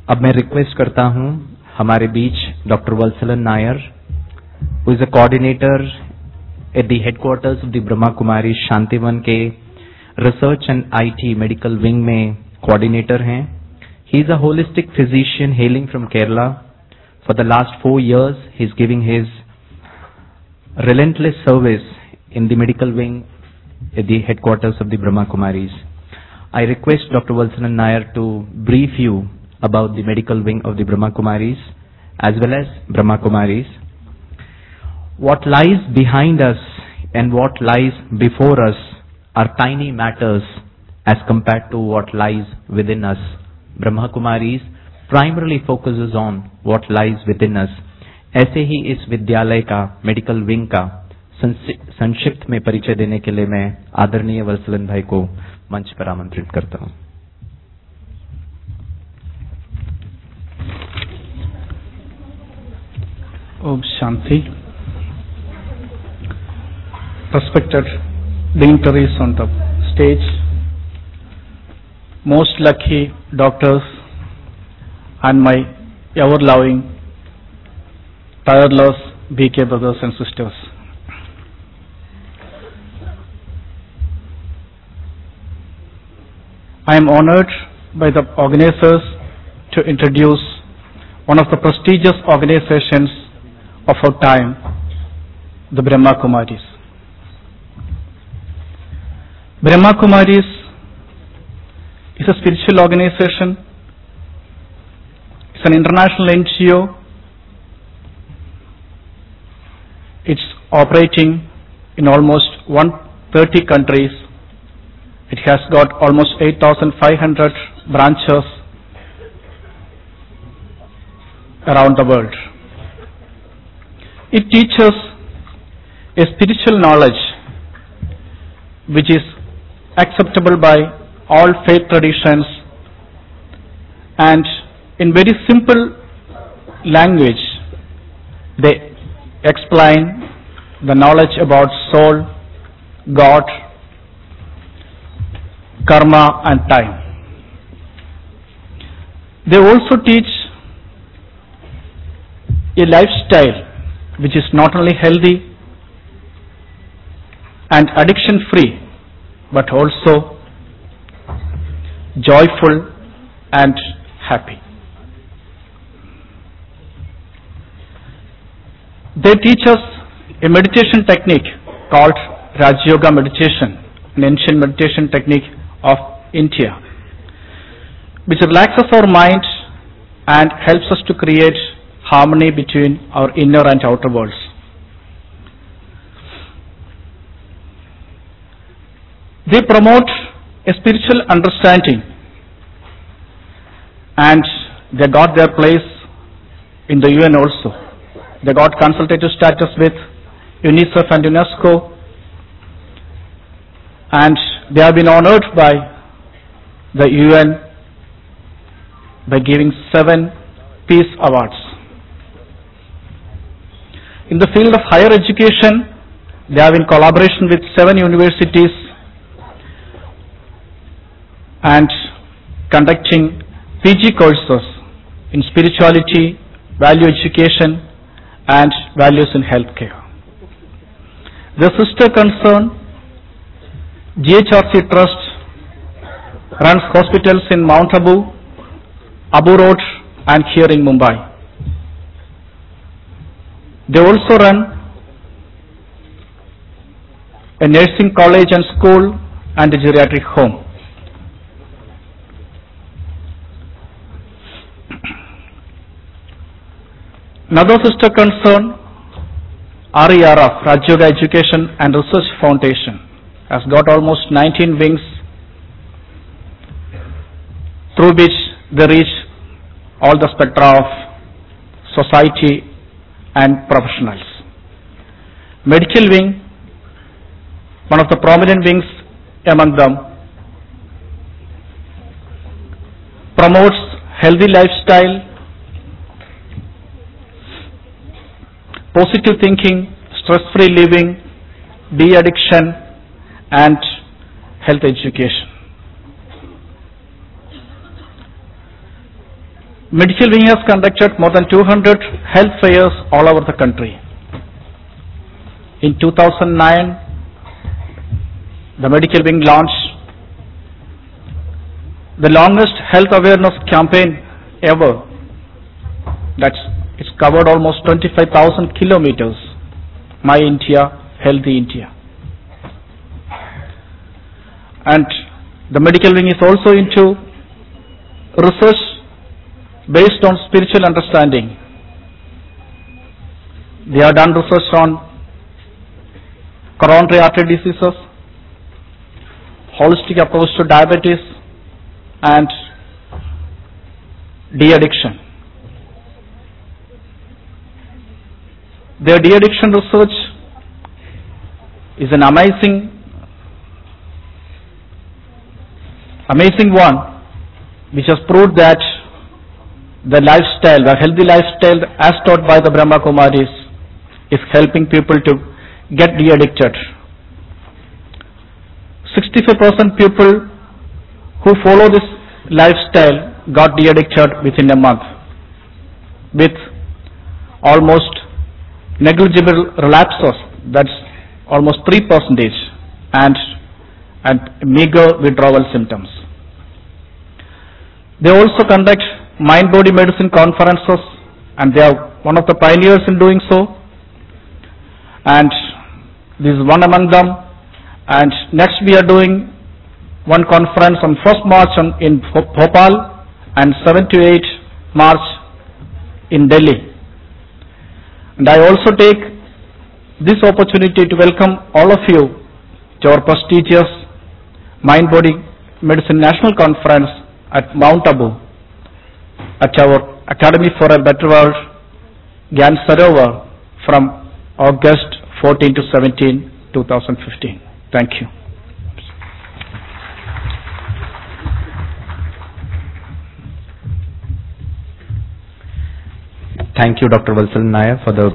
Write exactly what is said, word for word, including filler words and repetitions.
अब मैं रिक्वेस्ट करता हूं हमारे बीच doctor Vatsalan Nair, who is a coordinator at the headquarters of the Brahma Kumari Shantivan के research and IT medical wing में कोऑर्डिनेटर हैं. He is a holistic physician hailing from Kerala. For the last four years he is giving his relentless service in the medical wing at the headquarters of the Brahma Kumaris. I request Doctor Valsanan Nair to brief you about the medical wing of the Brahma Kumaris as well as Brahma Kumaris. What lies behind us and what lies before us are tiny matters as compared to what lies within us. Brahma Kumaris primarily focuses on what lies within us. ऐसे ही इस विद्यालय का medical wing का संक्षिप्त में परिचय देने के लिए मैं आदरणीय वत्सलन भाई को मंच पर आमंत्रित करता हूं. Om Shanti. Respected dignitaries on the stage, most lucky doctors, and my ever-loving, tireless B K brothers and sisters. I am honored by the organizers to introduce one of the prestigious organizations of our time, the Brahma Kumaris. Brahma Kumaris is a spiritual organization. It's an international N G O. It's operating in almost one hundred thirty countries. It has got almost eight thousand five hundred branches around the world. It teaches a spiritual knowledge which is acceptable by all faith traditions, and in very simple language they explain the knowledge about soul, God, karma and time. They also teach a lifestyle which is not only healthy and addiction free but also joyful and happy. They teach us a meditation technique called Raj Yoga meditation, an ancient meditation technique of India, which relaxes our mind and helps us to create harmony between our inner and outer worlds. They promote a spiritual understanding, and they got their place in the U N also. They got consultative status with UNICEF and UNESCO, and they have been honored by the U N by giving seven peace awards. In the field of higher education, they have in collaboration with seven universities and conducting P G courses in spirituality, value education and values in healthcare. The sister concern, G H R C Trust, runs hospitals in Mount Abu, Abu Road and here in Mumbai. They also run a nursing college and school and a geriatric home. Another sister concern, R E R F, Raj Yoga Education and Research Foundation, has got almost nineteen wings through which they reach all the spectra of society and professionals. Medical wing, one of the prominent wings among them, promotes healthy lifestyle, positive thinking, stress-free living, de-addiction and health education. Medical Wing has conducted more than two hundred health fairs all over the country. In two thousand nine, the Medical Wing launched the longest health awareness campaign ever. That's, it's covered almost twenty-five thousand kilometers. My India, Healthy India. And the Medical Wing is also into research based on spiritual understanding. They have done research on coronary artery diseases, holistic approach to diabetes, and de-addiction. Their de-addiction research is an amazing, amazing one, which has proved that the lifestyle, the healthy lifestyle as taught by the Brahma Kumaris is helping people to get de-addicted. sixty-five percent people who follow this lifestyle got de-addicted within a month, with almost negligible relapses, that's almost three percent, and, and meager withdrawal symptoms. They also conduct mind-body medicine conferences, and they are one of the pioneers in doing so. And this is one among them. And next we are doing one conference on first March on, in Bhopal, and seven to eight March in Delhi. And I also take this opportunity to welcome all of you to our prestigious Mind-Body Medicine National Conference at Mount Abu, at our Academy for a Better World, Gyan Sarovar, from August fourteenth to seventeenth, two thousand fifteen. Thank you. Thank you, Doctor Valsalan Nair, for the